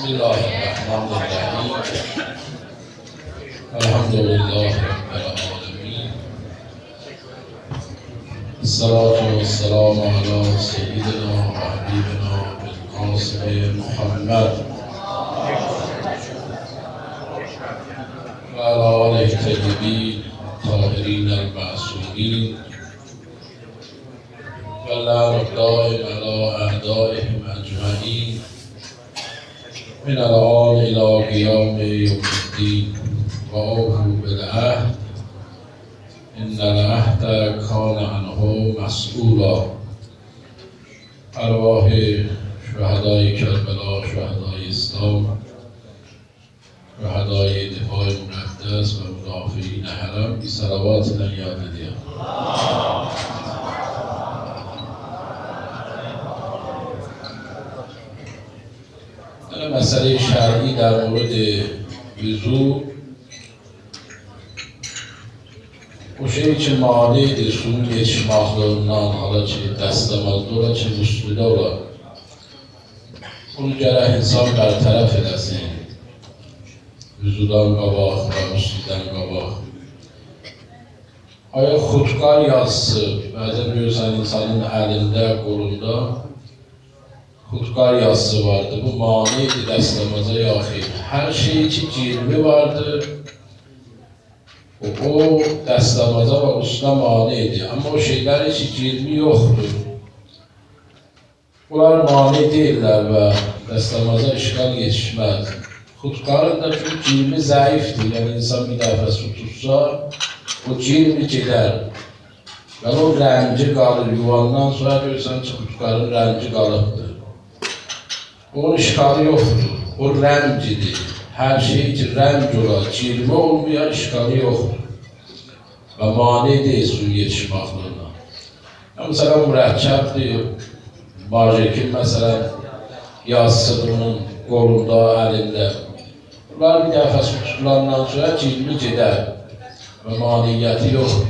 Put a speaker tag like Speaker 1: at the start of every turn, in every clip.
Speaker 1: الله الرحمن الرحیم الحمد لله رب العالمین الصلاة والسلام علی سیدنا و حبیبنا بالقاسم محمد و علی آله الطیبین الطاهرین المعصومین و لعن الدائم علی اعدائهم اجمعین من الآن إلى قيام يوم الدين وأوفوا بالعهد إن العهد كان عنه مسئولا. ارواح شهدای کربلا، شهدای اسلام، شهدای دفاع مقدس و مدافعین حرم بی صلوات یاد دیم. مسئله شرعی در مورد وضو o şey için maliydi, suyun yetişmezliğinden halaçı, destemezliği için üstüde ola. Bunu gerek insan bertaraf edesin. Vüzudan qabaq və üstüdən qabaq. Aya xudkar yazısı, bəzən görürsən insanın əlində, qolunda xudkar yazısı vardı. Bu maniydi dəstəmaza yaxin. Hər şey için cilvi vardı. O dəstəmaza və usta maniydi. Amma o şeylər için cilvi yoxdur. Bunlar mani deyirlər və dəstəmaza işgal yetişməz. Xudkarın da çünki cilvi zəifdir. Yəni insan bir dəfə su tutsa, o cilvi gedər. Və o rənci qalır. Yuvandan sonra görürsən ki, xudkarın rənci qalıbdır. Onun işgalı yoxdur. O rəncidir. Hər şey için rənc olar. Cilvi olmayan işgalı yoxdur. Və mani deyil suyun yetişməkliğine. Məsələn, mürəkkəbdir. Marjekin məsələn, yazısıdır onun qolunda, əlində. Bunlar bir dəfə su tutulandan sonra cilvi gedər. Və maniyyəti yoxdur.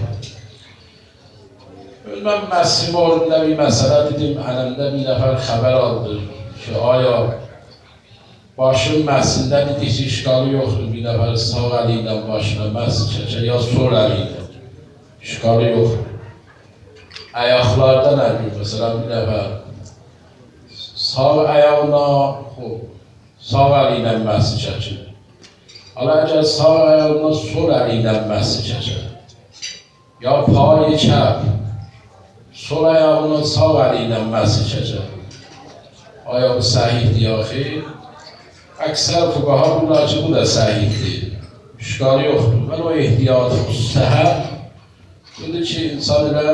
Speaker 1: Mən məsim orada bir məsələ dedim, ələmdə bir nəfər xəbər aldı. Ki, aya başın məsində dedik ki, işgalı yoxdur, bir nəfər sağ əli ilə başına məs çəkər, ya sol əli ilə. İşgalı yoxdur. Əyaqlarda nədir? Məsələn, bir nəfər sağ əyağına sağ əli ilə məs çəkir. Hala əgər sağ əyağına sol əli ilə məs çəkir, ya payı kəb, sol əyağına sağ əli ilə məs çəkir. Aya bu səhihdir ya xeyr? Əksər fuqaha bunlar ki, bu da səhihdir. İşgalı yoxdur. Mən o ehtiyatı müstəhəb. Budur ki, insan elə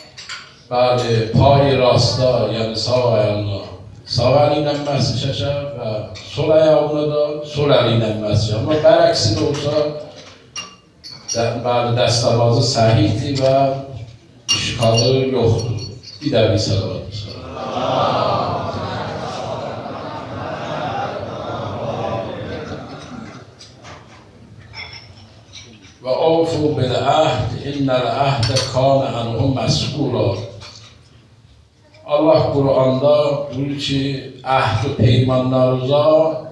Speaker 1: payı rastda, yəni sağ ayağına sağ əli ilə məsi çəkər və sol ayağına da sol əli ilə məsi çəkər. Amma bərəksi də olsa, dəstəmazı səhihdir və işgalı yoxdur. Bir də bir səlavatdır. Və avfu bil-əhd, innəl əhdə kânə ənhu məs'ûlâ. Allah Qur'anda buyurur ki, əhd-i peymanlarınıza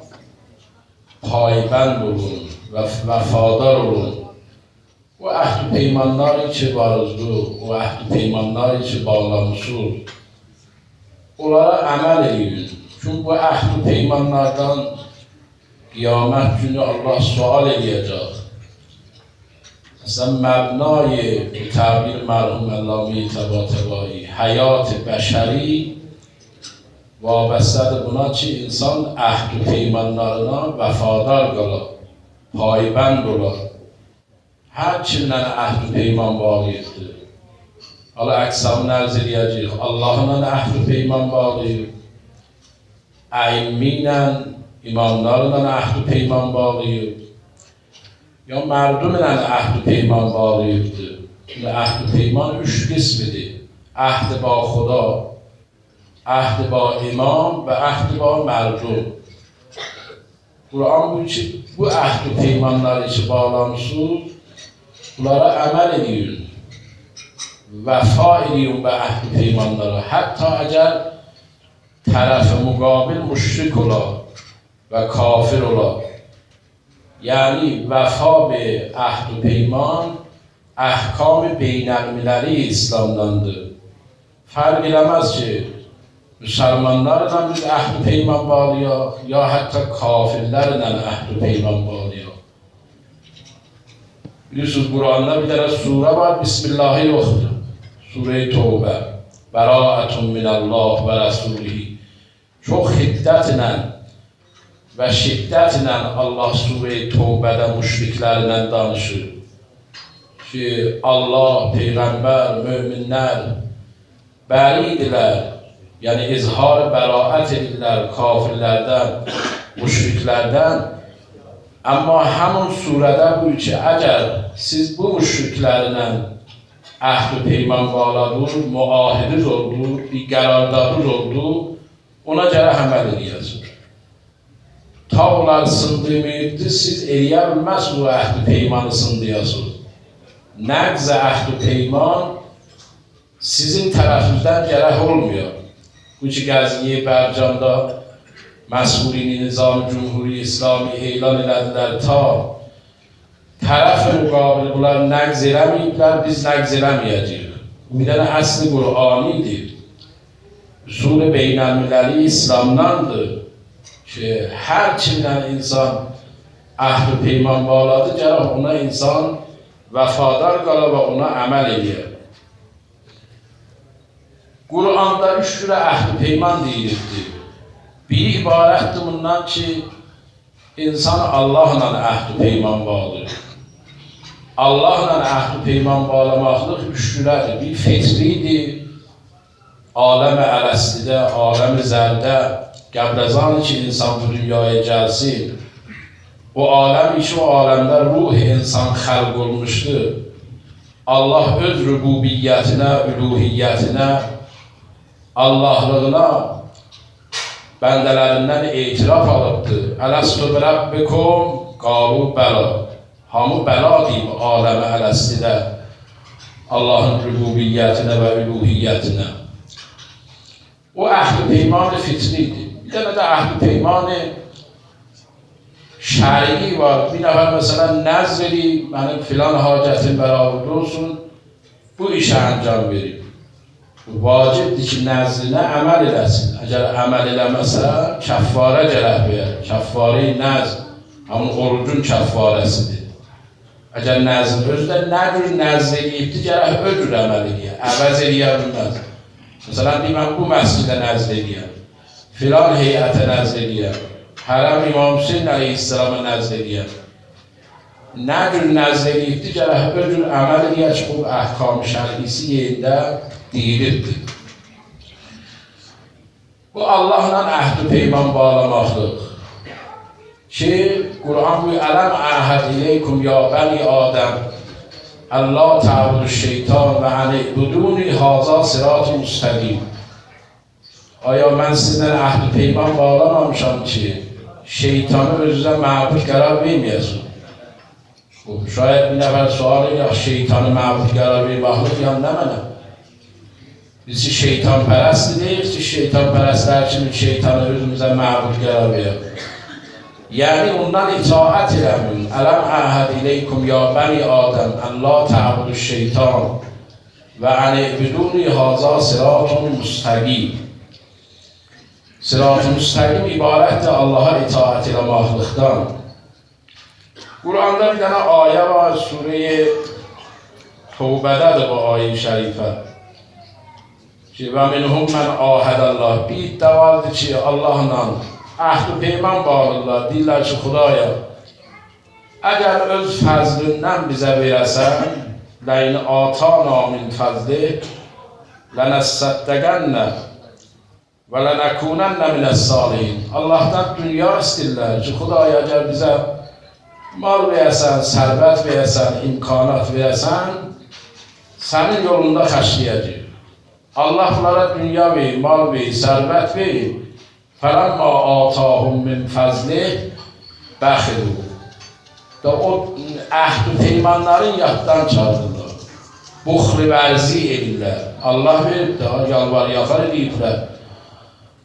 Speaker 1: paybənd olun və vəfadar olun. O əhd-i peymanları ki varızdır, o əhd-i peymanları ki bağlamışsınız, onlara əməl edin. Çünki bu əhd-i peymanlardan qiyamət günü Allah sual edəcək. Mesela mebnای تعبیر مرحوم علامه طباطبایی حیات بشری وابسته buna ki insan əhd-i peymanlarına vəfadar qala, paybənd ola. Hər kimdən əhd-i peyman bağlayıbdır. Hala əqsamını ərz edəcəyik. Allahla əhd-i peyman bağlayıb, əyimmi ilə, imamlarla əhd-i peyman bağlayıb. Ya merdum ilə əhd-i peyman bağlayıbdır. Əhd-i peyman üç qismidir. Əhd-i ba Xuda, əhd-i ba imam və əhd-i ba merdum. Quran buyur ki, bu əhd-i peymanları ki bağlamışsınız, bunlara əməl edin. Vəfa edin və əhd-i peymanlara. Hətta əgər tərəf müqabil müşrik ola, و کافر ola. یعنی وفا به عهد و پیمان احکام بین المللی اسلامdandır. Fark edemez ki Müslümanlarla biz ahd-ı peyman bağlıyor ya hatta kafirlerle ahd-ı peyman bağlıyor. Biliyorsunuz Kur'an'da bir tane sure var, Bismillah'ı yoktur. Sure-i Tevbe. Beraatun minallah ve Resulihi. Çok hiddetle ve şiddetle Allah Sure-i Tevbe'de müşriklerle danışır. Ki Allah, Peygamber, müminler beridirler. Yani izhar beraat edirlər kafirlərdən, müşriklərdən. Amma həmin surədə bu ki, əgər siz bu müşriklərlə əhd-i peyman bağladınız, müahidiniz oldu, bir qərardadınız oldu, ona görə əməl edəcəksiniz. Ta onlar sındırmayıbdır, siz eləyə bilməzsiniz o əhd-i peymanı sındırasınız. Nəqz əhd-i peyman sizin tərəfinizdən gərək olmuyor. Bu ki Qəzniyə Bərcanda məsulini Nizam-ı Cumhuri İslami elan elədilər ta tərəf-i müqabil bunlar nəqz eləməyiblər, biz nəqz eləməyəcəyik. Bir dənə əsli Qur'anidir. Usul-i beynəlmiləli İslamdandır ki, hər kimlə insan əhd-i peyman bağladı, gərək ona insan vəfadar qala və ona əməl edir. Kur'an'da 3 cürə əhd-i peyman deyilibdir. Bir ibarətdir bundan ki, insan Allahla əhd-i peyman bağlayır. Allahla əhd-i peyman bağlamaqlıq 3 cürədir. Bir fetridir, aləm-i ələslidə, aləm-i zərdə, qəbləzanı ki, insan bu dünyaya gəlsin. O aləm ki, o aləmdə ruh insan xəlq olmuşdur. Allah öz rübubiyyətinə, üluhiyyətinə, Allahlığına bəndələrindən etiraf alıbdır. Ələstu bi rabbikum qalu bəla. Hamı bəla deyib aləmi ələslidə Allahın rübubiyyətinə və üluhiyyətinə. O əhd-i peyman-ı fitridir. Bir dənə də əhd-i peyman-ı şərii var. Bir nəfər məsələn nəzr edib, mənim filan hacətim bərabərdə olsun, bu işə əncam verib. Vacibdir ki, nəzrinə əməl eləsin. Əgər əməl eləməsə, kəffarə gərək verər. Kəffarə-i nəzr, hamın orucun kəffarəsidir. Əgər nəzrin özü də nə cür nəzr eləyibdir, gərək öcür əməl eləyər. Əvəz eləyə bilməz. Məsələn, deyim, bu məscidə nəzr eləyər. Filan heyətə nəzr eləyər. Hərəm İmam Hüseyin əleyhissalama nəzr eləyər. Nə cür nəzr eləyibdir, gərək öcür əməl eləyər ki, bu əhkam-ı şər'isi yerində deyilirdir. Bu Allahla əhd-i peyman bağlamaqdır. Ki, Qur'an bu ələm əhəd iləykum ya bəni Adəm Allah tə'budu şeytan və ən'ibuduni haza sirat-ı müstəqim. Aya mən sizdən əhd-i peyman bağlamamışam ki, şeytanı özünüzə məbud qərar verməyəsin. Şayət bir nəfər sual edir, şeytanı məbud qərar verməkdir, ya nə mənə? Biz ki, şeytan pərəsti deyir ki, şeytan pərəstlər kimi şeytanı özümüzə məbud qərar verir. Yəni, ondan itaət eləmin. Ələm əhəd iləykum ya bəni Adəm, ən la tə'budu şeytan və ən'ibuduni haza sirat-ı müstəqim. Sirat-ı müstəqim ibarətdir Allaha itaət eləməklikdən. Qur'anda bir dənə ayə var, Sure-i Tevbədədir bu ayə-i şərifə. Və minhum mən ahədəllah. Bir iddiadır ki, Allahla əhd-i peyman bağlıdırlar. Deyirlər ki, Xudaya, əgər öz fəzlindən bizə verəsən, ləyin atana min fəzli, lənəssəddəqənnə və lənəkunənnə minəs-salihin. Allahdan dünya istəyirlər ki, Xudaya, əgər bizə mal verəsən, sərvət verəsən, imkanat verəsən, sənin yolunda xərcləyəcək. Allah bunlara dünya verir, mal verir, sərvət verir. Fələmmə atahum min fəzlih bəxilu. O əhd-i peymanların yaddan çaldırlar. Buxli vərzi edirlər. Allah verib də, yalvar yaxar ediblər.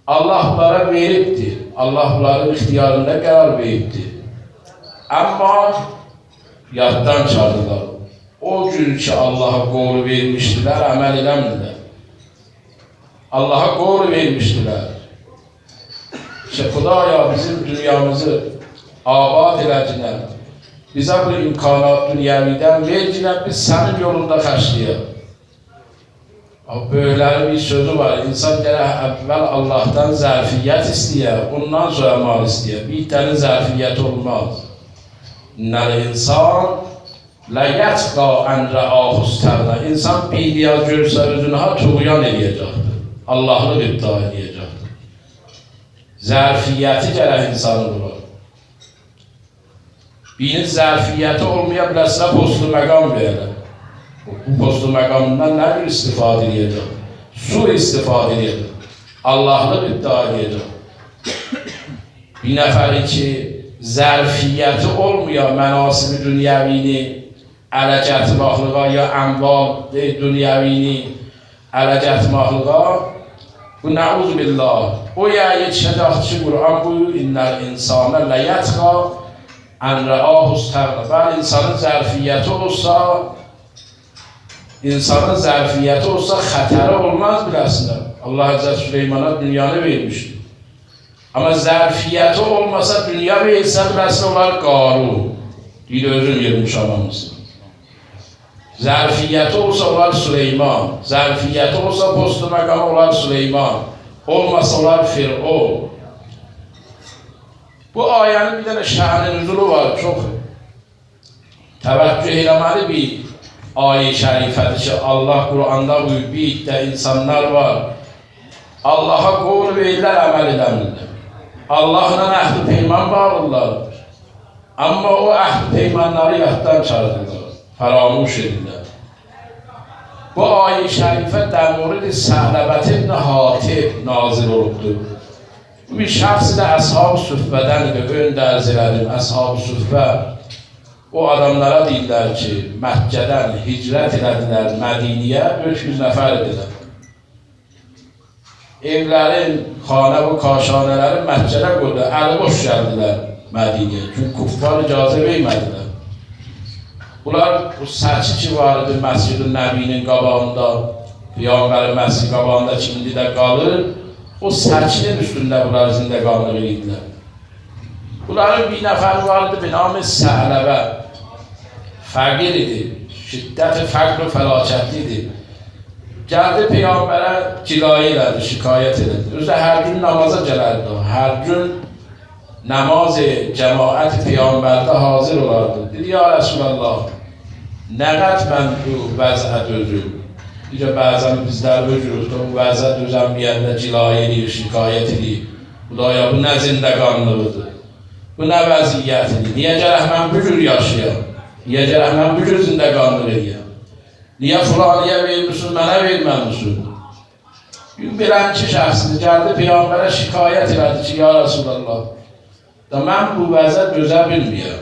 Speaker 1: Allah bunlara veribdir. Allah bunların ixtiyarında qərar veribdir. Amma yaddan çıxardılar. O gün ki Allah'a qol vermişdilər, əməl eləmdilər. Allah'a qol vermişdilər. İşte Xudaya bizim dünyamızı abad eləcilər. Bizə bu imkanat dünyəvidən vercilər, biz sənin yolunda xərcləyək. Böyüklərin bir sözü var, insan gərək əvvəl Allah'tan zərfiyyət istəyər, ondan sonra mal istəyər. Bir dənə zərfiyyət olmaz. İnnəl insan ləyətqa ənrəahu istəğnə. İnsan bir niyaz görsə özünə tuğyan eləyəcəkdir. Allahlıq iddia eləyəcəkdir. Zərfiyyəti gərək insanı bulur. Birinin zərfiyyəti olmaya biləsinə postu məqam verir. Bu postu məqamından nə bir istifadə edəcək? Su istifadə edəcək. Allahlıq iddia edəcək. Bir nəfəri ki, zərfiyyəti olmayan mənasibi dünyəvini ələ gətirməklığa ya əmval dünyəvini ələ gətirməklığa bu nəuz billah. O ya yetişəcək ki, Quran buyur, innəl insanə ləyətqa ənrəahu istəğnə. Bəli, insanın zərfiyyəti olsa, xətəri olmaz biləsində. Allah Həzrət Süleymana dünyanı vermişdir. Amma zərfiyyəti olmasa, dünya versə biləsində olar Qarun. Deyil, özün yermiş anamızdır. Zərfiyyəti olsa olar Süleyman. Zərfiyyəti olsa postu məqamı olar Süleyman. Olmasa olar Fir'on. Bu ayənin bir dənə şəhənin üzülü var, çox təvəccüh eləməli bir ayə-i şərifədir ki, Allah Quranda buyur, bir iddə insanlar var. Allaha qol verirlər, əməl edəmirlər. Allahla əhd-i peyman bağlıdırlar. Amma o əhd-i peymanları yaddan çıxardırlar, fəramuş edirlər. Bu ayə-i şərifə dəmuridi Səhləbət ibn Hatib nazil olubdur. Bu bir şəxsi də Əshab-ı Süffədəndir, ön dərz elədim, Əshab-ı Süffə. O adamlara deyirlər ki, Məkkədən hicrət elədilər Mədiniyə, 300 nəfər edilər. Evlərin, xanə və kaşanələrin Məkkədə qoydu, əli boş gəldilər Mədiniyə. Çünki kuffar icazə vermədilər. Bunlar, bu səçi ki var idi Məscid-i Nəbinin qabağında, Peyğəmbərin məscid qabağında ki, indi də qalır, o səkinin üstündə bunlar zindəqanlıq edirlər. Bunların bir nəfər vardı, bir namı Səhləbə. Fəqir idi, şiddət-i fəqr-ü fəlakətli idi. Gəldi Peyğəmbərə cilayi elədi, şikayət elədi. Özü hər gün namaza gələrdi o. Hər gün namaz-ı cəmaət Peyğəmbərdə hazır olardı. Dedi, ya Rəsulallah, nə qəd mən bu vəzə dözüm? Deyəcək, bəzən bizlər öcürük, o vəzə dözənməyəndə cilayi eləyir, şikayət eləyir. Xudaya, bu nə zindəqanlığıdır? Bu nə vəziyyətidir? Niyə gərək mən bu cür yaşayam? Niyə gərək mən bu cür zindəqanlıq eləyəm? Niyə fulaniyə vermişsin, mənə verməmişsin? Gün bilən ki, şəxsiniz gəldi, Peyğəmbərə şikayət elədi ki, ya Rasulallah, da mən bu vəzə dözə bilməyəm.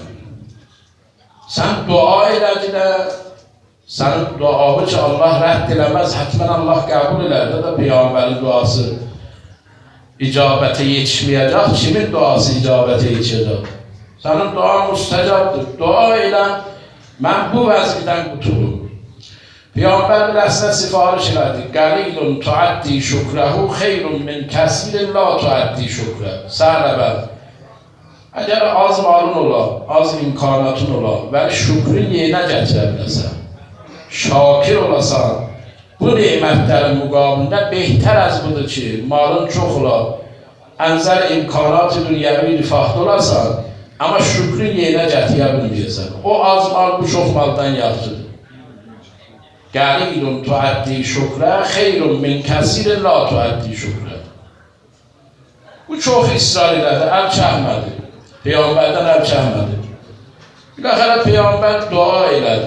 Speaker 1: Sən dua elədinə, sənin duavı ki, Allah rədd eləməz, hətmən Allah qəbul elədi da Peyğəmbərin duası icabətə yetişməyəcək, kimin duası icabətə yetişəcək? Sənin duan müstəcabdır, dua elə, mən bu vəzifədən qutulum. Peyğəmbər biləsinə sifariş elədi, qəlilun tuaddi şükrəhu xeyrun min kəsirin la tuaddi şükrə. Səhləbə, əgər az malın ola, az imkanatın ola və şükrün yerinə gətirə biləsən, şakir olasan, bu nemətlərin müqabilində behtər az budur ki, malın çox ola, ənzər imkanat-ı dünyəvi rifahda olasan, amma şükrün yerinə gətirə bilməyəsən. O az mal bu çox maldan yaxşıdır. Qəlilun tuaddi şükrə, xeyrun min kəsirin la tuaddi şükrə. Bu çox israr elədi, əl çəkmədi. Peyğəmbərdən əl çəkmədi. Biləxərə Peyğəmbər dua elədi.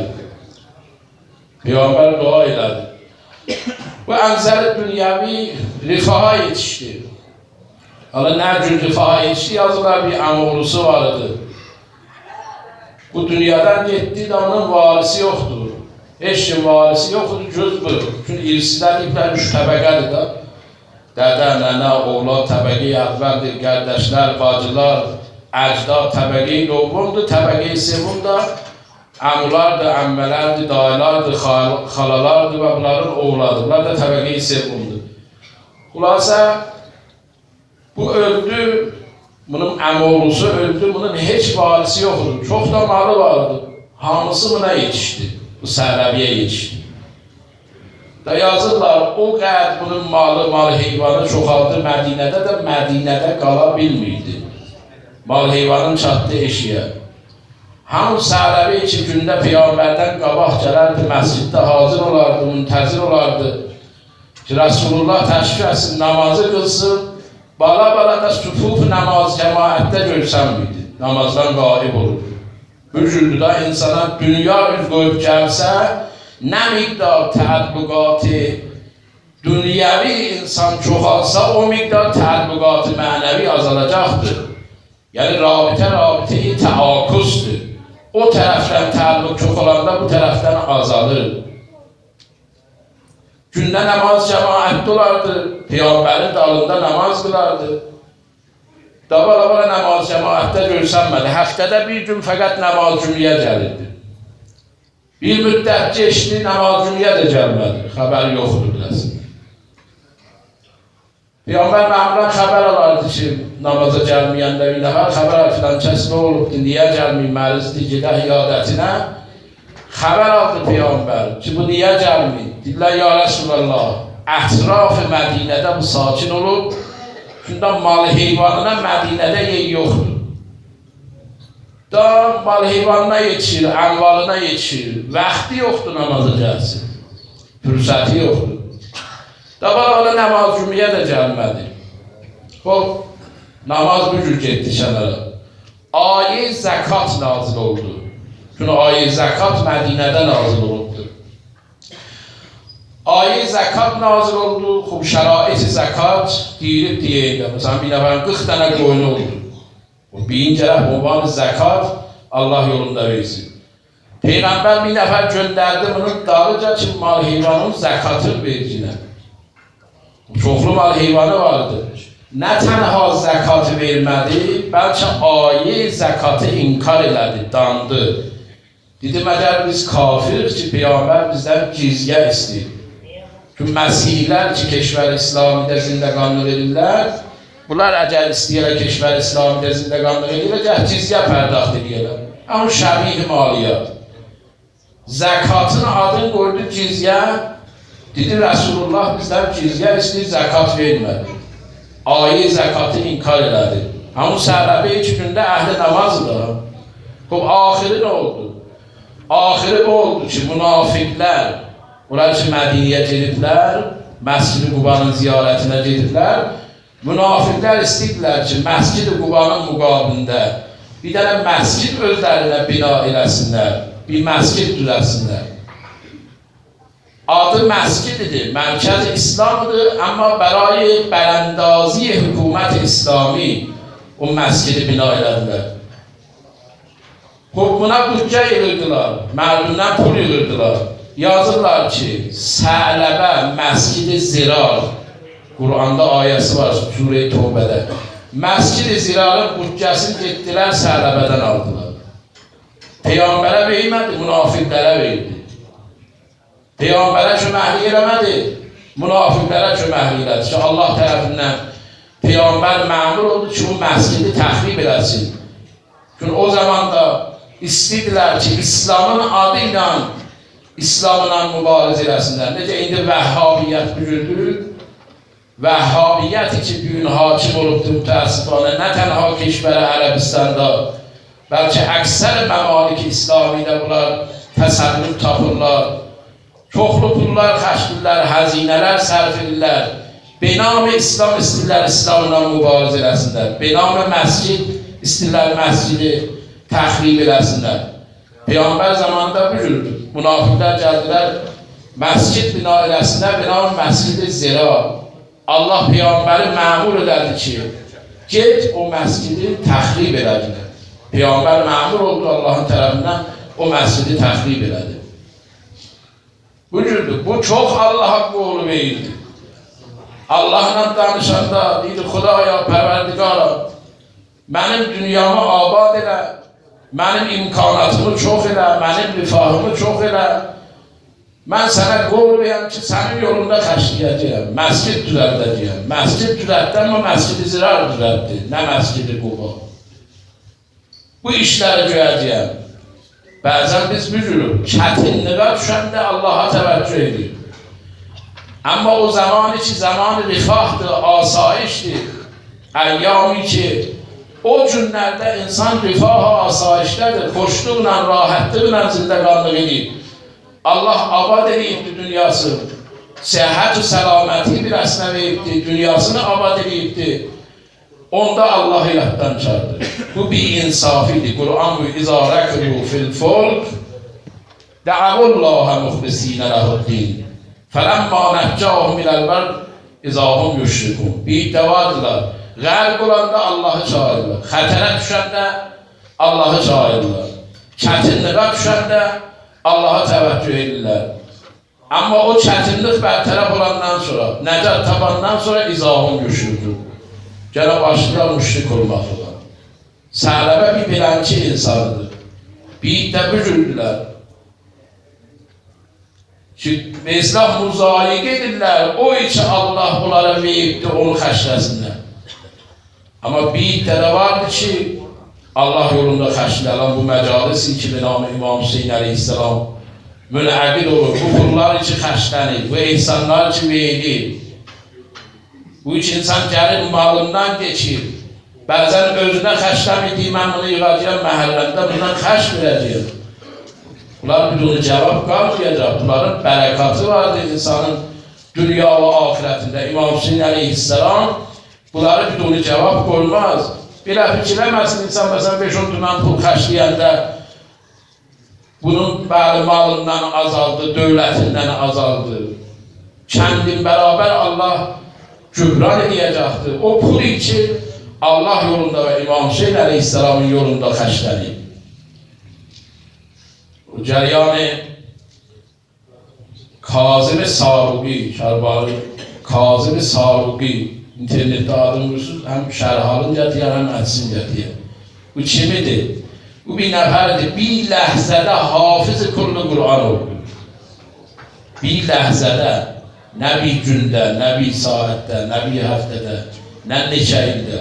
Speaker 1: Peyğəmbər dua elədi. Bu ənzər dünyəvi rifaha yetişdi. Allah nə cür rifaha yetişdi, yazılar bir əmoğlusu var idi. Bu dünyadan getdi, onun varisi yoxdur. Heç kim varisi yoxdur, göz bu. Çünki irsilər iplər 3 təbəqədir da. dədə, nənə, oğlan təbəqə əvvəldir, qardaşlar, bacılar, əcdad təbəqə doqqumdur, təbəqə sevum da əmulardır, əmmələrdir, dayılardır, xalalardır və bunların oğladır. Bunlar da təbəqə sevumdur. Xülasə, bu öldü, bunun əmoğlusu öldü, bunun heç varisi yoxdur. Çox da malı vardı. Hamısı buna yetişdi, bu Səhraviyə yetişdi. Da yazırlar, o qədər bunun malı heyvanı çoxaldı Mədinədə də Mədinədə qala bilmirdi. Mal heyvanın çatdı eşiyə. Hamı Səhravi iki gündə Peyğəmbərdən qabaq gələrdi, məsciddə hazır olardı, müntəzir olardı ki, Rasulullah təşrif etsin, namazı qılsın, bala da sufuf namaz cəmaətdə görsənmirdi, namazdan qaib olur. Bu cürdü da insana dünya üz qoyub gəlsə, nə miqdar təəlluqatı dünyəvi insan çoxalsa, o miqdar təəlluqatı mənəvi azalacaqdır. Yəni, rabitə-i təakusdur. O tərəfdən təəlluq çox olanda bu tərəfdən azalır. Gündə namaz cəmaətdə olardı, Peyğəmbərin dalında namaz qılardı. Dabala namaz cəmaətdə görsənmədi. Həftədə bir gün fəqət namaz cümləyə gəlirdi. Bir müddət geçdi, namaz cümləyə də gəlmədi. Xəbər yoxdur biləsin. Peyğəmbər məmurdan xəbər alardı ki, namaza gəlməyəndə bir dəfə xəbər al filan kəs nə olubdur, niyə gəlməyib, mərizdir, gedək iyadətinə. Xəbər aldı Peyğəmbər ki, bu niyə gəlməyib? Deyirlər, ya Rəsulallah, ətraf-ı Mədinədə bu sakin olub, şundan mal heyvanına Mədinədə yer yoxdur. Da mal heyvanına yetişir, əmvalına yetişir, vaxtı yoxdur namaza gəlsin, fürsəti yoxdur. Da bana namaz cümləyə də gəlmədi. Xoş, namaz bu cür getdi kənara. Ayə zəkat nazil oldu. Çünki ayə zəkat Mədinədə nazil olubdur. Ayə zəkat nazil oldu, xub şərait-i zəkat deyilib deyildi. Məsələn, bir nəfərin 40 dənə qoyunu oldu. Biyin gərək ünvan zəkat Allah yolunda versin. Peyğəmbər bir nəfər göndərdi bunun dalıca ki, mal heyvanın zəkatını vercinə. Çoxlu mal heyvanı vardı. Nə tənha zəkatı vermədi, bəlkə ayə zəkatı inkar elədi, dandı. Dedi, məgər biz kafirik ki, Peyğəmbər bizdən cizyə istəyir. Çünki Məsihlər ki, keşvər İslamidə zindəqanlıq edirlər, bunlar əgər istəyirlər keşvər İslamidə zindəqanlıq edirlər, cizyə pərdaxt edirlər. Amma şəbih maliyyat. Zəkatın adını qoydu cizyə, dedi, Rəsulullah bizdən cizyə istəyir, zəkat vermədi. Ayə zəkatı inkar elədi. Hamı Səhravi 2 gündə əhli namazdır. Xoş, axırı nə oldu? Axırı bu oldu ki, münafiqlər, onlar ki, Mədiniyə gediblər, Məscid-i Qubanın ziyarətinə gediblər, münafiqlər istəyirlər ki, Məscid-i Qubanın müqabilində bir dənə məscid özlərinə bina eləsinlər, bir məscid düzəlsinlər. Adı məscididir, mərkəz İslamdır, amma bəray bərəndazi hükümət İslami o məscidi bina elədilər. Buna bütçə yığırdılar, məlumdan pul yığırdılar. Yazırlar ki, Sələbə Məscid-i Zirar, Qur'anda ayəsi var, Sure-i Tövbədə. Məscid-i Zirarın bütçəsini getdilər, Sələbədən aldılar. Peyğəmbərə vermədi, münafiqlərə verdi. Peyğəmbərə köməklik eləmədi, münafiqlərə köməklik elədi ki, Allah tərəfindən Peyğəmbər məmur oldu ki, bu məscidi təxrib eləsin. Çünki o zaman da istədilər ki, İslamın adı ilə İslamla mübarizə eləsinlər. Necə indi Vəhhabiyyət büyüdür, Vəhhabiyyət ki, bugün hakim olubdur mütəəssifanə, nə tənha keşvər Ərəbistanda, bəlkə əksər məmalik İslamidə bunlar təsəllüf tapırlar, çoxlu pullar xərcdirlər, həzinələr sərf edirlər, benam İslam istəyirlər, İslamla mübarizə eləsinlər, benam məscid istəyirlər, məscidi təxrib eləsinlər. Peyğəmbər zamanında bu cürdür. Münafiqlər gəldilər, məscid bina eləsinlər, benam Məscid-i Zirar. Allah Peyğəmbəri məmur elədi ki, get o məscidi təxrib elədilər. Peyğəmbər məmur oldu Allahın tərəfindən, o məscidi təxrib elədi. Bu cürdür, bu çox Allah'a qolu verildi. Allahla danışanda deyir, Xudaya, Pərverdigara, mənim dünyamı abad elə, mənim imkanatımı çox elə, mənim rifahımı çox elə, mən sənə qol verəm ki, sənin yolunda xərcləyəcəyəm, məscid düzəldəcəyəm. Məscid düzəltdi, amma məscid-i zirar düzəltdi, nə məscid-i Quba. Bu işləri görəcəyəm. Bəzən biz büzülür, çətinliğə düşəndə Allaha təvəccüh edir. Amma o zamanı ki, zamanı rifahdır, asayişdir, əyyami ki, o günlərdə insan rifah-ı asayişlədir, xoşluqla, rahatlıqla zindəqanlıq edir. Allah abad edibdir dünyası, səhət-ü səlaməti bir əsnə veribdir, dünyasını abad edibdir. Onda Allah'ı yaddan çağırdı. Bu bir insafidir. Kur'an-ı izârekû fil fulk da'avullâhe muhlisîne lehu'd-dîn felemmâ nehcâhum ilel berr izâhum yüşrikûn. Bir devadılar. Gərq olanda Allah'ı çağırırlar. Xətərə düşəndə Allah'ı çağırırlar. Çətinliğə düşəndə Allah'a təvəccüh edirlər. Amma o çətinlik bərtərəf olandan sonra, nəcat tabandan sonra izahım yüşrikûn. Gene başlayar müşrik olmakla. Sələbə bir beləncə insanıdır. Bir də bücürdülər. Ki, mesela müzayiq edirlər, o içi Allah bunlara veribdir, onu xəşləsinlər. Amma bir də vardır ki, Allah yolunda xəşləyən bu məcalis ki, namı İmam Hüseyin Aleyhisselam münəqid olur. Bu qullar için xəşlənir, bu insanlar için verilir. Bu üç insan gəlir malından geçir. Bəzən özünə xəşləmediyi, mən bunu yığacağım məhəlləmdə, bundan xəş verəcəyim. Bunlar bir cevap qalmayacaq. Bunların bərəkatı vardır insanın dünya və ahirətində. İmam Hüseyin Aleyhisselam bunları bir cevap koymaz. Bir fikirləməsin insan məsələn 5-10 tümən pul xəşləyəndə bunun bəli malından azaldı, dövlətindən azaldı. Kəndin bərabər Allah gübran edəcəkdir. O pul için Allah yolunda ve İmam Hüseyin Aleyhisselam'ın yolunda xəşlənir. O cəryanı Kazım-ı Saruqi, Şərbalı Kazım-ı Saruqi internette adını vursunuz, hem şərhalın gətiyor, hem ətsin gətiyor. Bu kimidir? Bu bir nəfərdir. Bir ləhzədə hafız-ı kullu Kur'an oldu. Bir ləhzədə, nə bir gündə, nə bir saatdə, nə bir həftədə, nə neçə ildə.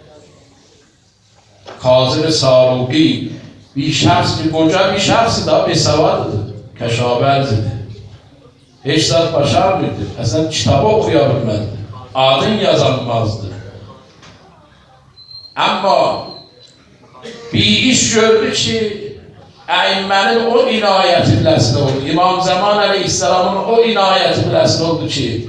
Speaker 1: Kazım-ı Saruqi bir şəxsdir, qoca bir şəxsdir da, besavadıdır, kəşabərzidir. Heç zat başarmırdır, əslən kitabı oxuya bilməlidir, adın yazılmazdır. Amma bir iş gördü ki, əimmənin o inayəti biləsin oldu. İmam Zaman Aleyhisselamın o inayəti biləsin oldu ki,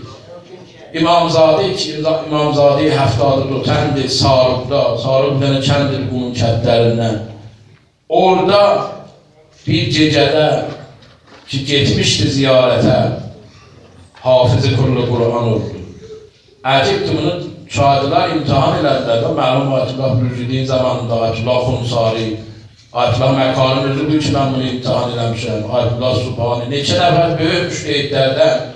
Speaker 1: İmamzadeyi həftadır o təndir Saruqda, Saruq dənə kəndir bunun kətlərindən. Orada bir gecədə ki, getmişdi ziyarətə, hafız-ı kullu Kur'an oldu. Əcibdir bunu şahidlər imtihan elədilər və məlum Ayətullah Mürcidiyin zamanında Ayətullah Xunsari, Ayətullah Məkarın özü ki, mən bunu imtihan eləmişəm, Ayətullah Subhani, neçə nəfər böyük müştəhidlərdən.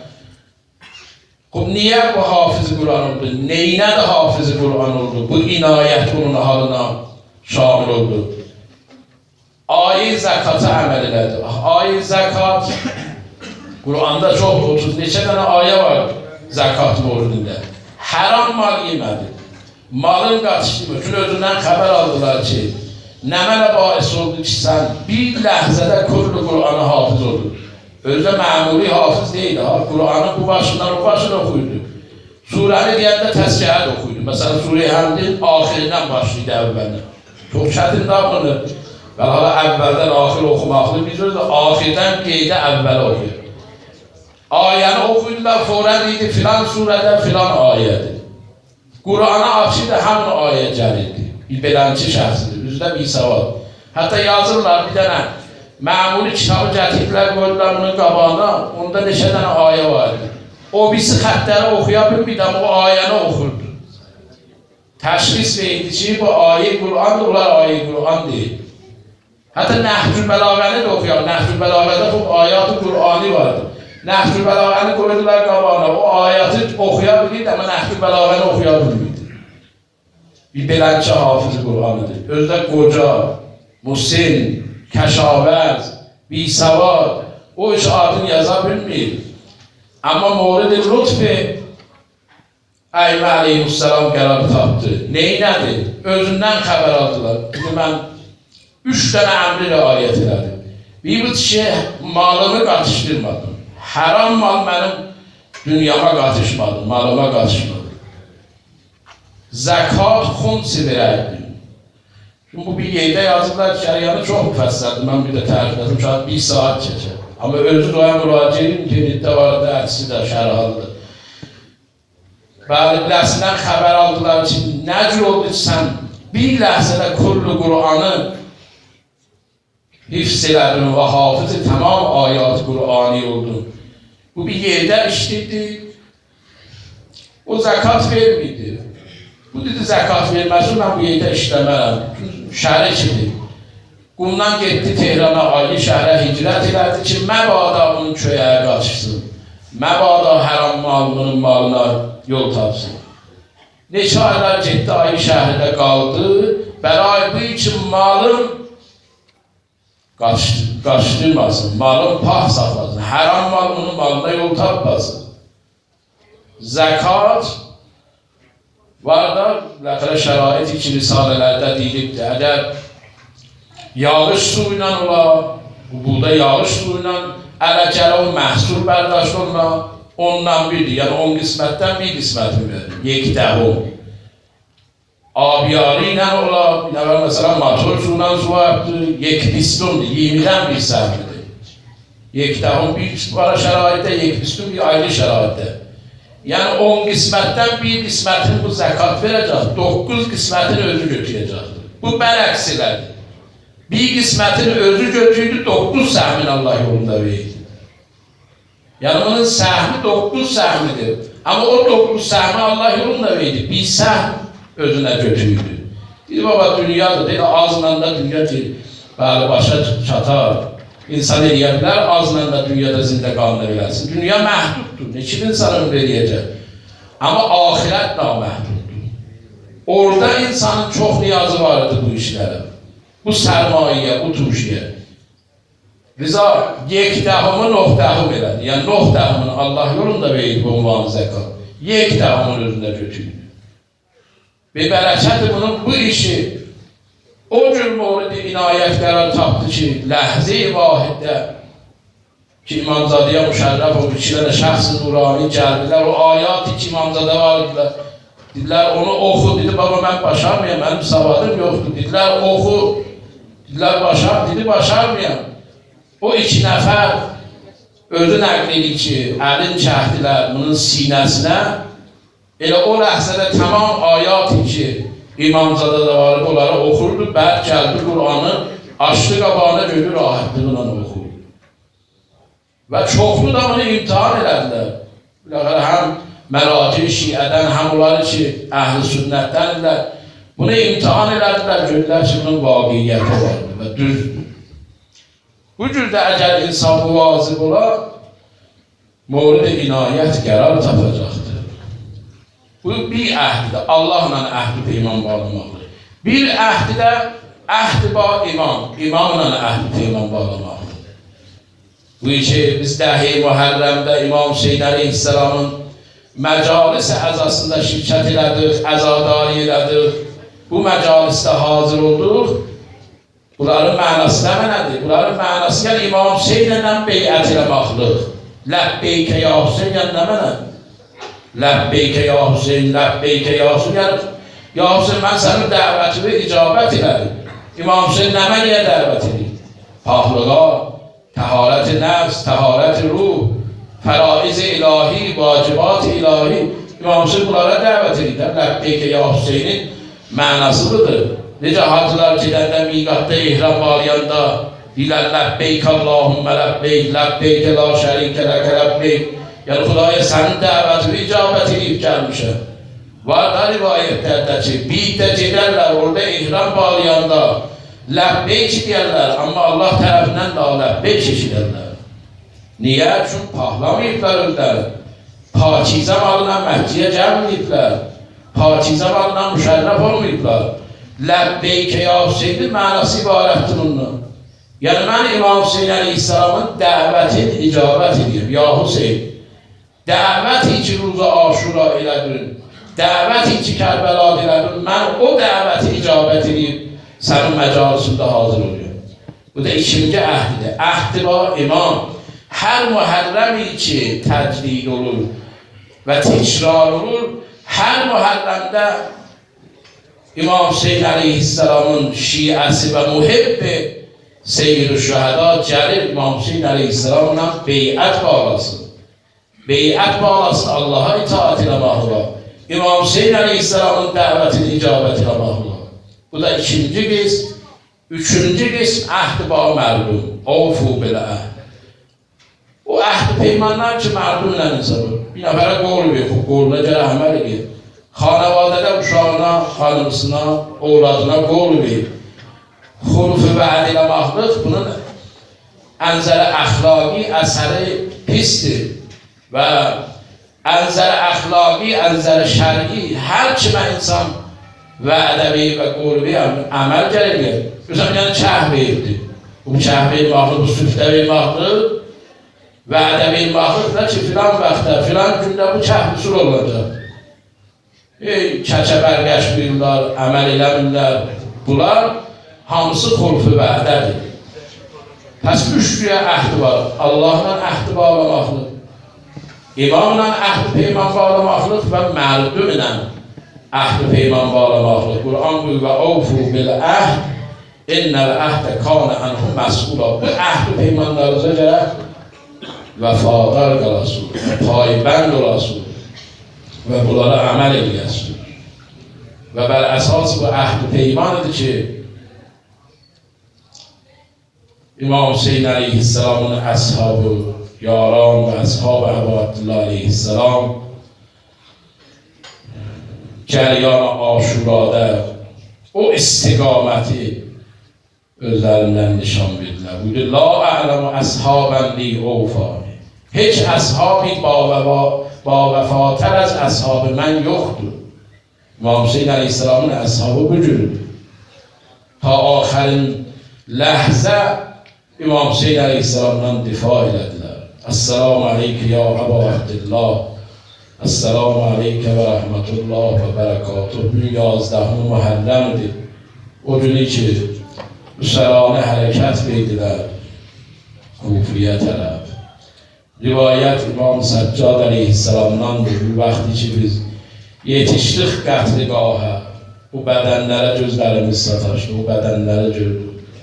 Speaker 1: Niyə bu hafız-ı Kur'an oldu? Neyinə də hafız-ı Kur'an oldu? Bu inayət bunun halına şamil oldu. Ayi zəkata əməl elədi. Ayi zəkat, Kur'anda çox 30 neçə dənə ayə var zəkat mövzusunda. Haram mal yemədi. Malın qaçışdı. Bütün özündən xəbər aldılar ki, nə mənə bais oldu ki, sən bir ləhzədə kullu Kur'an'a hafız oldun. Özdə məmuri hafız deyildi. Kur'an'ı bu başından o başına oxuydu. Surəni deyəndə təsgəhət oxuydu. Məsələn, Sure-i Həmdin axirindən başlaydı əvvəldən. Çox çətin davranır. Və hala əvvəldən axir oxumaqlı biz özdə axirdən qeydə əvvəl oxuyur. Ayəni oxuydular, forən idi filan surədə filan ayədir. Kur'an'a açıydı, həmin ayə gəlirdi. Bir belənçi şəxsidir, üzdə bir savad. Hətta yazırlar bir dənə, məmuli kitabı gətiriblər, qoydular bunun qabağına, onda neçə dənə ayə vardı. O birisi xəttləri oxuya bilmirdi, o ayəni oxurdu. Təşxis verdi ki, bu ayə Kur'andır, onlar ayə Kur'an deyil. Hətta Nəhcül Bəlağəni də oxuyaq. Nəhcül Bəlağədə bu ayat-ı Kur'ani vardır. Nəhcül Bəlağəni qoydular qabağına. O ayəti oxuya bilirdi, amma Nəhcül Bəlağəni oxuya bilmirdi. Bir beləncə hafızı Qur'anıdır. Özdə qoca, musin, kəşavəz, bisavad, o iş adını yaza bilmir. Amma mورد lütf Əymə əleyhissalam qərar tapdı. Neynədir? Özündən xəbər aldılar. Şimdi mən 3 dənə əmri riayət elədim. Bir bu kişi malımı qatışdırmadım. Haram mal mənim dünyama qatışmadı, malıma qatışmadı. Zəkat xumsi verərdim. Şimdi bu bir yerdə yazıblar ki, şəriyanı çox müfəssəldir. Mən bir də tərif edim, şayad 1 saat çəkər. Amma özü doya müraciə edin, internetdə var, dərsi də, şərhalıdır. Bəli, ləhsindən xəbər aldılar ki, nə cür oldu ki, sən bir ləhsədə kullu Qur'anı hifz elədin və hafız-ı tamam ayat Qur'ani oldun. Bu bir yerdə işləyirdi, o zəkat vermiydi. Bu dedi, zəkat verməsin, mən bu yerdə işləmərəm. Şərikidir. Qumdan getdi Tehrana, Ali şəhərə hicrət elədi ki, məbada onun köyəyə qaçsın. Məbada həram malının malına yol tapsın. Neçə aylar getdi, Ali şəhərdə qaldı. Bəray bu üçün malın qaçdırmasın, malın pah saxlasın. Həram malının malına yol tapmasın. Zəkat var da, ləqələ şərait iki risalələrdə deyilibdir. Əgər yağış su ilə ola, buğda yağış su ilə ələcələ o məhsul bərdاشت oluna, ondan birdir. Yəni 10 qismətdən bir qisməti verir. Yekdəhum. Abiyarı ilə ola, məsələn, motor su ilə su yaptır, yekbistumdur, 20-dən bir səhvidir. Yekdəhum bir var şəraitdə, yekbistum bir ayrı şəraitdə. Yəni 10 qismətdən bir qismətin bu zəkat verəcək, 9 qismətin özü götürəcəkdir. Bu bərəks elədir. Bir qismətin özü götürdü, 9 səhmin Allah yolunda verdi. Yəni onun səhmi 9 səhmidir. Amma o 9 səhmi Allah yolunda verdi. Bir səhm özünə götürdü. Dedi, baba dünyadır, dedi, azla da dünya deyil. Bəli, başa çatar. İnsan eləyə bilər, azla da dünyada zində qalına bilərsin. Dünya məhduddur, ne kim insanın veriyəcək? Amma ahirət naməhduddur. Orada insanın çox niyazı vardır bu işlərə. Bu sərmayiyə, bu tuşiyə. Riza, yekdəhımı nohdəhım elədi. Yəni, nohdəhımın Allah yolunda verdi bu unvanı zəkat. Yekdəhımın özündə götürdü. Ve bərəkəti bunun bu işi o cür mورد inayət qərar tapdı ki, ləhzə-i vahiddə ki, İmamzadəyə müşərrəf o ikilər şəxs-i nurani gəldilər, o ayat-ı ki, İmamzadə vardılar. Dedilər, onu oxu, dedi, baba mən başarmayam, mənim savadım yoxdur. Dedilər, oxu, dedilər, başar, dedi, başarmayam. O 2 nəfər özü nəql edir ki, əlin çəkdilər bunun sinəsinə, elə o ləhzədə tamam ayat-ı ki, İmamzada da var, onları oxurdu, bəlk gəldi Qur'anı, açdı qabağına gördü, rahatlıqla oxurdu. Və çoxlu da bunu imtihan elədilər. Həm məraci şiədən, həm onları ki, əhl-i sünnətdən bunu imtihan elədilər, gördülər ki, bunun vaqiyyəti vardır və düzdür. Bu cürdə əgər insan muvazib olar, mورد inayət qərar tapacaqdır. Bu bir əhdidir, Allahla əhdi peyman bağlamaqdır. Bir əhdidə əhdi ba imam, imamla əhdi peyman bağlamaqdır. Bu ki, biz Dəhi Muhərrəmdə İmam Hüseyin Əleyhisselamın məcalis əzasında şirkət elədik, əzadari elədik. Bu məcalisdə hazır olduq. Bunların mənası nə mənədir? Bunların mənası yəni İmam Hüseyinlə beyət eləmaqlıq. Ləbbeykə ya Hüseyin yəni nə mənədir? Ləbbeykə ya Hüseyin, ləbbeykə ya Hüseyin yəni ya Hüseyin mən sənin dəvətini icabət elədim. İmam Hüseyin nə məniyə dəvət edir? Pahlığa, təharət-i nəfs, təharət-i ruh, fəraiz-i ilahi, vacibat-i ilahi. İmam Hüseyin bunlara dəvət edir. Ləbbeykə ya Hüseyinin mənasıdır. Necə hacılar gedəndə miqatda ihram bağlayanda deyilər ləbbeyk Allahümmə ləbbeyk, ləbbeyk la şərikə ləkə ləbbeyk. Yəni Xudaya sənin dəvətini icabət edib gəlmişəm. Var da rivayətlərdə ki, birdə gedərlər orada ihram bağlayanda ləbbeyk deyərlər, amma Allah tərəfindən da ləbbeyk eşidərlər. Niyə? Çünki pahlamayıblar özləri. Pakizə malına Məhciyə gəlməyiblər. Pakizə malına müşərrəf olmayıblar. Ləbbeyke ya Hüseynin mənası ibarətdir ondan. Yəni, mən İmam Hüseyin əleyhisselamın dəvətin icabət edirəm. Ya Hüseyin, dəvət ki ruza Aşura elədin, dəvət ki Kərbəla elədin, mən o dəvəti icabət edib sənin məcalisində hazır oluyorum. Bu da ikinci əhdidir. Əhdi var imam. Hər mühərrəmi ki təcdid olur və təkrar olur, hər mühərrəmdə İmam Hüseyin əleyhisselamın şiəsi və muhibbi Seyyid-i Şühəda gəlir İmam Hüseyin əleyhisselamla beyət bağlasın. Beyət bağlasın, Allaha itaat eləmək olar. İmam Hüseyin əleyhisselamın dəvətini icabət eləmək olar. Bu da ikinci qism. Üçüncü qism əhd-i bağı məlum. Avfu belə əhd. O əhd-i peymanlar ki məlum ilə insanır. Bir nəfərə qol verir, qoluna gələ əməl edir. Xanavadədə uşağına, xanımsına, oğladına qol verir. Xulufu vəd eləmaqlıq bunun ənzələ əxlaqi əsəri pisdir və ənzələ əxlaqi, ənzələ şərqi hər kimə insan vədə verir və qol verir, əməl gəlir. Gözəm, yəni çəh verirdi. Bu çəh vermaqlıq, bu süfdə vermaqlıq, vədə vermaqlıq da ki, filan vaxtda, filan gündə bu çəh usul olacaq. Kəkə bərgəş bilirlər, əməl eləmirlər. Bunlar hamısı xulfu vədədir. Pəs üçlüyə əhdi var. Allahla əhdi bağlamaqlıq, imamla əhdi peyman bağlamaqlıq və mərdum ilə əhdi peyman bağlamaqlıq. Quran buyur və avfu bil əhd, innəl əhdə kanə ənhu məs'ula. Bu əhdi peymanlarınıza gərək vəfadar qalasın, paybənd olasın və bunlara əməl ediləsidir. Və bəl əsas bu əhd-i peymanıdır ki, İmam Hüseyin əleyhisselamın əshabı, yaran və əshab-ı Əbadillah əleyhisselam cəryan-ı Aşurada o istiqaməti özlərindən nişan verirlər. Buyurdu, la a'lamu əshabən li ovfani. Heç əshabi bavəfatər az əshabı mən yoxdur. İmam Hüseyin əleyhisselamın əshabı bu cürdür. Ta axərin ləhzə İmam Hüseyin əleyhisselamdan difa elədilər. Əssalamu aleyke ya Əbu Abdillah. Əssalamu aleyke və rəhmətullah və bərəkatuh. Bugün 11 Muhərrəmdir. O günü ki, üsəranə hərəkət verdilər Kufiyə tərəf. Rivayət İmam Səccad əleyhisselamdandır. Bu vaxtı ki biz yetişdik qətliqaha, bu bədənlərə gözlərimiz sataşdı, bu bədənləri gördük.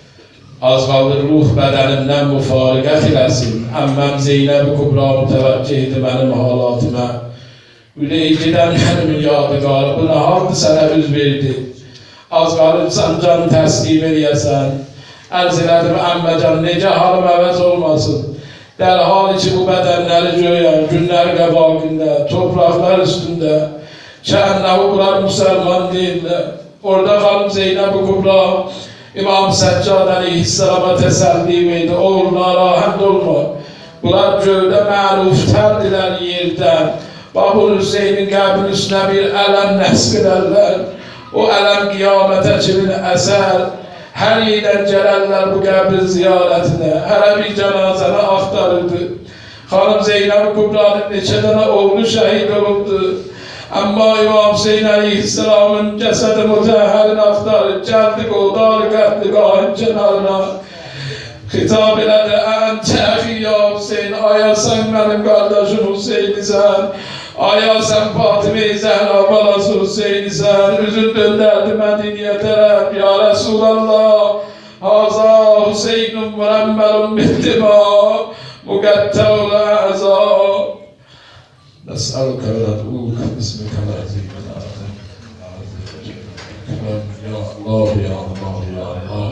Speaker 1: Az qalır ruh bədənimdən müfariqət eləsin. Əmməm Zeynəb-i Kubra mütəvəccihdir mənim halatıma. Üleycidən mənim yadigarı, bu nə haldır sənə üz verdi. Az qalır sən can təslim eləyəsən. Ərz elədim əmməcan, necə halım əvəz olmasın. Dərhal ki bu bədənləri göyən, günlər qəbaqində, topraqlar üstündə, kənnəhu bunlar müsəlman deyirlər. Orada xanım Zeynəb-i Kubra İmam Səccad əleyhisselama təsəlli verdi. Oğul, narahənd olma. Bunlar göydə məruftərdirlər yerdən. Babul Hüseynin qəbrin üstünə bir ələm nəsb edərlər. O ələm qiyamətə kimin əsər. Hər yerdən gələrlər bu qəbrin ziyarətinə. Hərə bir cənazəni axtarırdı. Xanım Zeynəb-i Kubranın neçə dənə oğlu şəhid olubdu. Amma İmam Hüseyin əleyhisselamın cəsədi mütəhərin axtarır. Gəldi qodar qətliqahın kənarına. Xitab elədi, əntə əxi ya Hüseyin, aya sən mənim qardaşım Hüseynisən. Aya sən Fatimə-i Zəhra balası Hüseynisən. Üzün döndərdi Mədiniyə tərəf. Ya Resulallah, haza Hüseynun mürəmməlun bittima, müqəttəul əzab. نسألك وندعوك باسمك العظيم الأعظم يا الله يا الله يا الله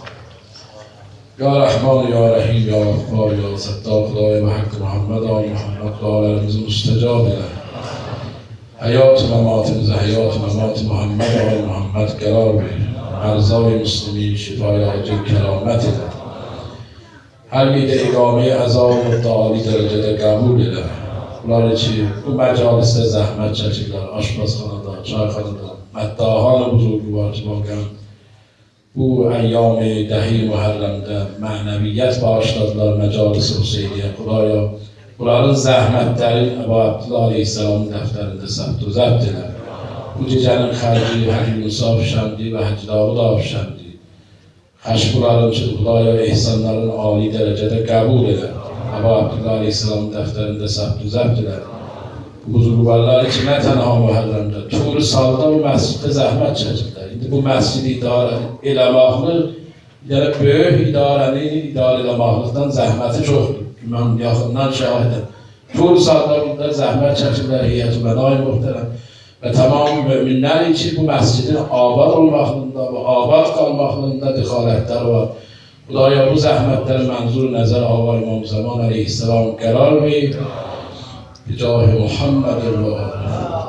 Speaker 1: Ya Rahman, Ya Rahim, Ya Ghaffar, Ya Sattar, Xudaya və Haqqı Muhammed, Ali Muhammed dualarımızı müstəcab elə. Həyat-ı məmatımıza, həyat-ı məmat-ı Muhammed, Ali Muhammed qərar ver. Ərzab-ı Müslümin, şifa-i acil kəramət elə. هر میده اقامه عذاب متعالی درجه قبول ده اولاره چی؟ او مجالس زحمت چشیدار، آشپزخانه دار، چایخانه دار، مداهان بزرگوار که واقعا او ایام دهی محرم ده معنویت باشدادlar مجالس حسینیه. خدایا اولاره زحمت ترین ابا عبدالله علیه السلام دفترinde ثبت و ضبط ده. او جنن خرجی حکیم صاف شمدی و حج داود آفشمدی خشمولارın çocuklarla ve ihsanların âli derecede kabul eder. Aba Abdullah Aleyhisselam defterinde sabtu zapt eder. Buzurgvarlar için ne tenha muharremde. Çoğu salda bu mescidde zahmet çekirler. Şimdi bu mescidi idare eləmaqlı, yani böyük idare eləmaqlıqdan zahmeti çoxdur. Ben yaxından şahidim. Çoğu salda burada zahmet çekirler, heyet-i menay muhterem. Ve tamam müminler için bu mescidin abad olmaqlığında ve abad qalmaqlığında dixalətlər var. Xudaya bu zəhmətləri mənzur nəzər Ava İmam Zaman Aleyhisselam qərar verib. Bi cahı Muhammed